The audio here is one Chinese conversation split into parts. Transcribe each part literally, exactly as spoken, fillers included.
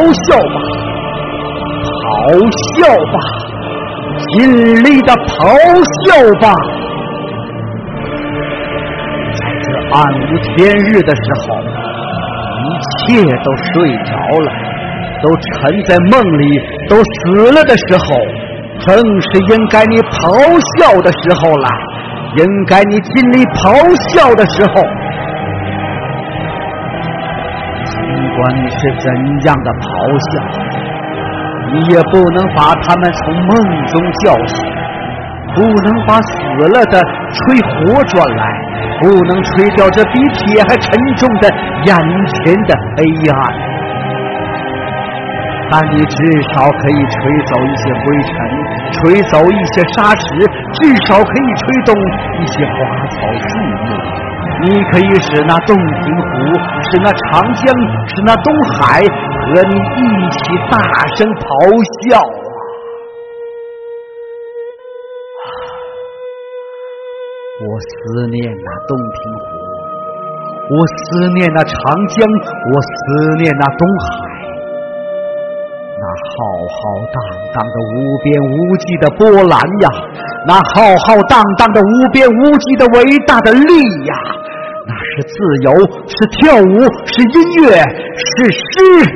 笑吧，咆哮吧，尽力的咆哮吧。在这暗无天日的时候，一切都睡着了，都沉在梦里，都死了的时候，正是应该你咆哮的时候了，应该你尽力咆哮的时候。不管你是怎样的咆哮，你也不能把他们从梦中叫醒，不能把死了的吹活转来，不能吹掉这比铁还沉重的眼前的黑暗。但你至少可以吹走一些灰尘，吹走一些沙石，至少可以吹动一些花草树木。你可以使那洞庭湖，使那长江，使那东海和你一起大声咆哮啊！我思念那洞庭湖，我思念那长江，我思念那东海，那浩浩荡荡的无边无际的波澜呀，那浩浩荡荡的无边无际的伟大的力呀，那是自由，是跳舞，是音乐，是诗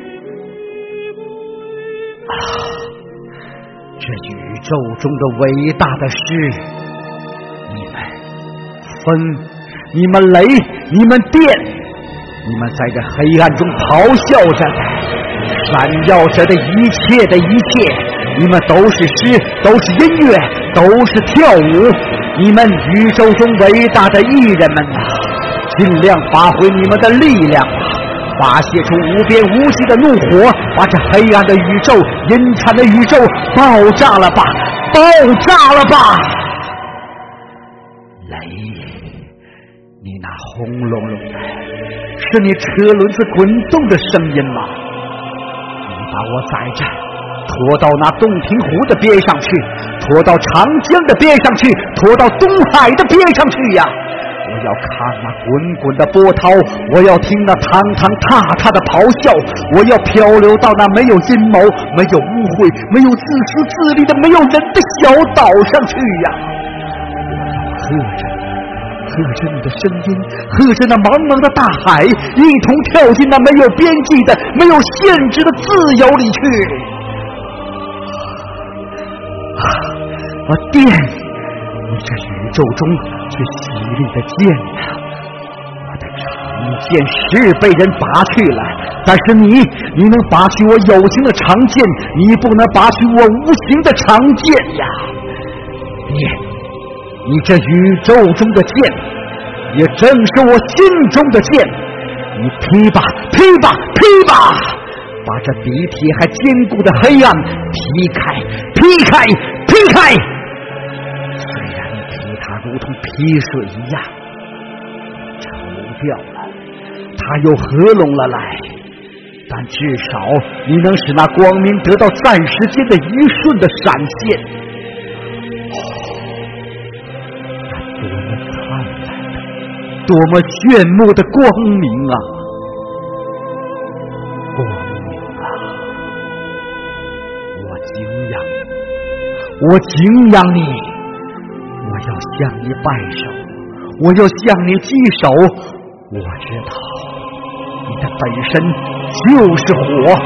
啊！这宇宙中的伟大的诗，你们风，你们雷，你们电，你们在这黑暗中咆哮着的，闪耀着的一切的一切，你们都是诗，都是音乐，都是跳舞。你们宇宙中伟大的艺人们啊，尽量发挥你们的力量啊，发泄出无边无际的怒火，把这黑暗的宇宙、阴惨的宇宙爆炸了吧，爆炸了吧！雷，你那轰隆隆的，是你车轮子滚动的声音吗？你把我载着，拖到那洞庭湖的边上去，拖到长江的边上去，拖到东海的边上去呀！我要看那滚滚的波涛，我要听那堂堂踏踏的咆哮，我要漂流到那没有阴谋、没有污秽、没有自私自利的没有人的小岛上去呀！我要喝着喝着你的声音，喝着那茫茫的大海，一同跳进那没有边际的、没有限制的自由里去。啊，啊电，你这宇宙中最犀利的剑呀！我的长剑是被人拔去了，但是你，你能拔去我有形的长剑，你不能拔去我无形的长剑呀！电。你这宇宙中的剑，也正是我心中的剑。你劈吧，劈吧，劈吧，把这比铁还坚固的黑暗劈开，劈开，劈开。虽然你劈它如同劈水一样抽掉了，它又合拢了来，但至少你能使那光明得到暂时间的一瞬的闪现。多么炫目的光明啊！光明啊！我敬仰你，我敬仰你，我要向你拜手，我要向你击手。我知道你的本身就是火，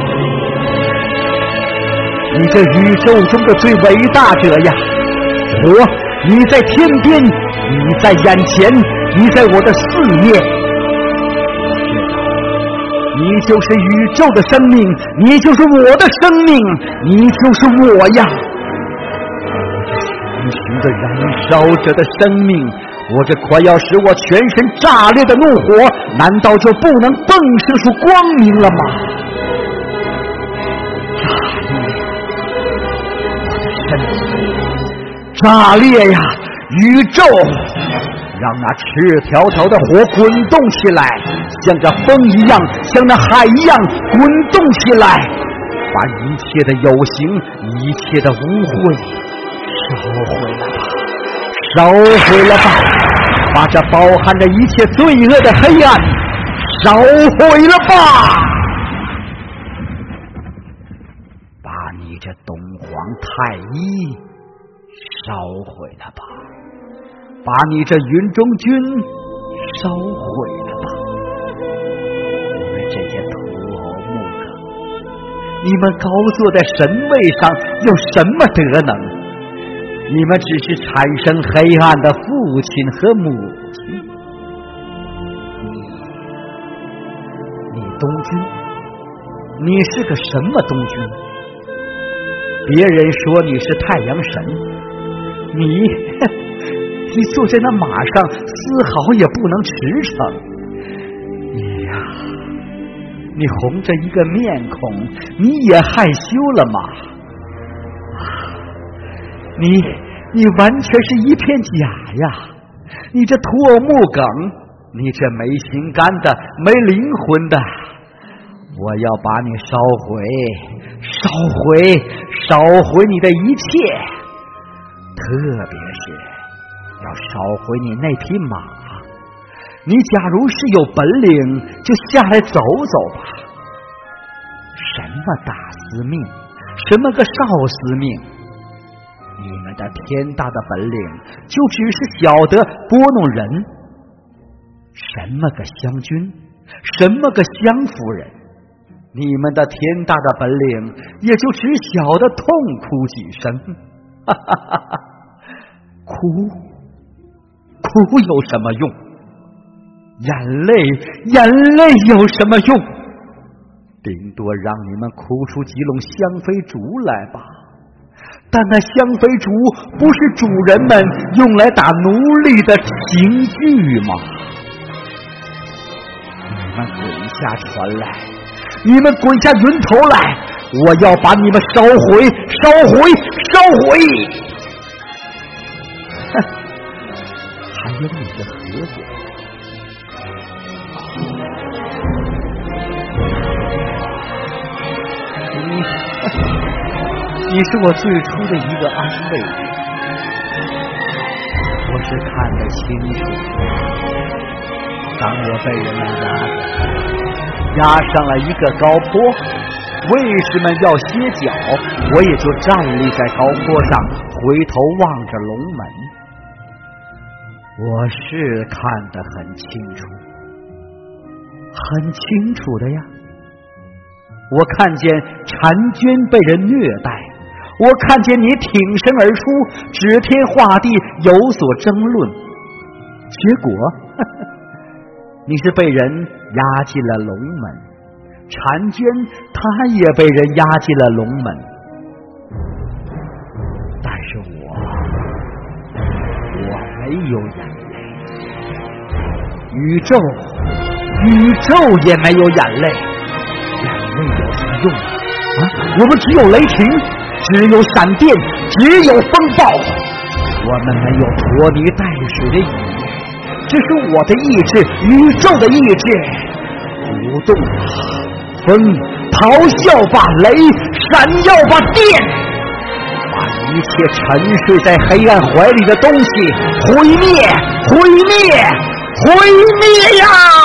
你这宇宙中的最伟大者呀！火，你在天边，你在眼前，你在我的四面，我知道你就是宇宙的生命，你就是我的生命，你就是我呀！我这熊熊的燃烧着的生命，我这快要使我全身炸裂的怒火，难道就不能迸射出光明了吗？炸裂，我的身体炸裂呀！宇宙，让那赤条条的火滚动起来，像这风一样，像那海一样滚动起来，把一切的有形，一切的污秽烧毁了吧，烧毁了吧，把这包含着一切罪恶的黑暗烧毁了吧。 太一烧毁了吧，把你这云中君烧毁了吧！你们这些土偶木梗，你们高坐在神位上有什么德能？你们只是产生黑暗的父亲和母亲。你，你东君，你是个什么东君？别人说你是太阳神，你你坐在那马上丝毫也不能驰骋。你呀，你红着一个面孔，你也害羞了吗？你你完全是一片假呀！你这土偶木梗，你这没心肝的、没灵魂的，我要把你烧毁，烧毁，烧毁你的一切，特别是要烧毁你那匹马。你假如是有本领，就下来走走吧。什么大司命，什么个少司命？你们的天大的本领，就只是晓得拨弄人。什么个将军，什么个相夫人，你们的天大的本领，也就只晓得痛哭几声。哈哈哈哈，哭，哭有什么用？眼泪，眼泪有什么用？顶多让你们哭出几笼香妃竹来吧。但那香妃竹不是主人们用来打奴隶的刑具吗？你们滚下船来，你们滚下云头来，我要把你们烧毁，烧毁，烧毁！哼，还有你的盒子，你。你是我最初的一个安慰，我是看得清楚。当我被人们压着，压上了一个高坡，卫士们要歇脚，我也就站立在高坡上，回头望着龙门。我是看得很清楚，很清楚的呀。我看见婵娟被人虐待，我看见你挺身而出，指天画地，有所争论。结果呵呵你是被人押进了龙门，婵娟她也被人押进了龙门。但是我我没有眼泪，宇宙宇宙也没有眼泪。眼泪有什么用啊？我们只有雷霆，只有闪电，只有风暴，我们没有拖泥带水的雨，这是我的意志，宇宙的意志。鼓动吧，风，咆哮吧，雷，闪耀吧，电，把一切沉睡在黑暗怀里的东西毁灭，毁灭，毁灭呀！